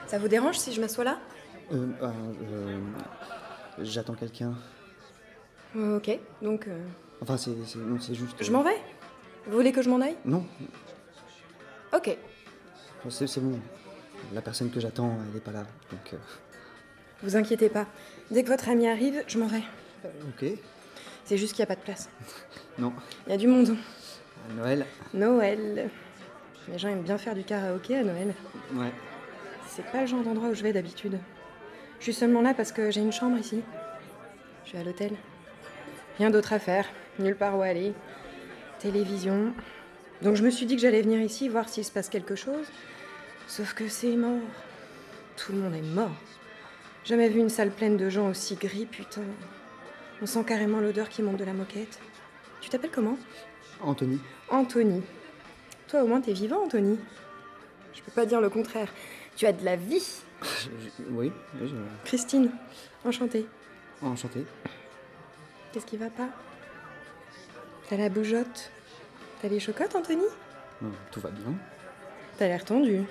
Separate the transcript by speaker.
Speaker 1: Ça vous dérange si je m'assois là?
Speaker 2: Euh, euh, euh, J'attends quelqu'un.
Speaker 1: Ok, donc
Speaker 2: Enfin, non, c'est juste...
Speaker 1: je m'en vais? Vous voulez que je m'en aille?
Speaker 2: Non,
Speaker 1: Ok.
Speaker 2: c'est bon. La personne que j'attends, elle n'est pas là. Donc,
Speaker 1: Vous inquiétez pas. Dès que votre ami arrive, je m'en vais.
Speaker 2: ok.
Speaker 1: C'est juste qu'il n'y a pas de place.
Speaker 2: Non.
Speaker 1: Il y a du monde.
Speaker 2: À Noël.
Speaker 1: Noël. Les gens aiment bien faire du karaoké à Noël.
Speaker 2: Ouais.
Speaker 1: C'est pas le genre d'endroit où je vais d'habitude. Je suis seulement là parce que j'ai une chambre ici. Je suis à l'hôtel. Rien d'autre à faire. Nulle part où aller. Télévision. Donc je me suis dit que j'allais venir ici voir s'il se passe quelque chose. Sauf que c'est mort. Tout le monde est mort. Jamais vu une salle pleine de gens aussi gris, putain. On sent carrément l'odeur qui monte de la moquette. Tu t'appelles comment?
Speaker 2: Anthony.
Speaker 1: Anthony. Toi au moins t'es vivant, Anthony. Je peux pas dire le contraire. Tu as de la vie.
Speaker 2: Oui,
Speaker 1: Christine, enchantée.
Speaker 2: enchanté.
Speaker 1: Qu'est-ce qui va pas? T'as la bougeotte. T'as les chocottes, Anthony?
Speaker 2: Tout va bien.
Speaker 1: T'as l'air tendu.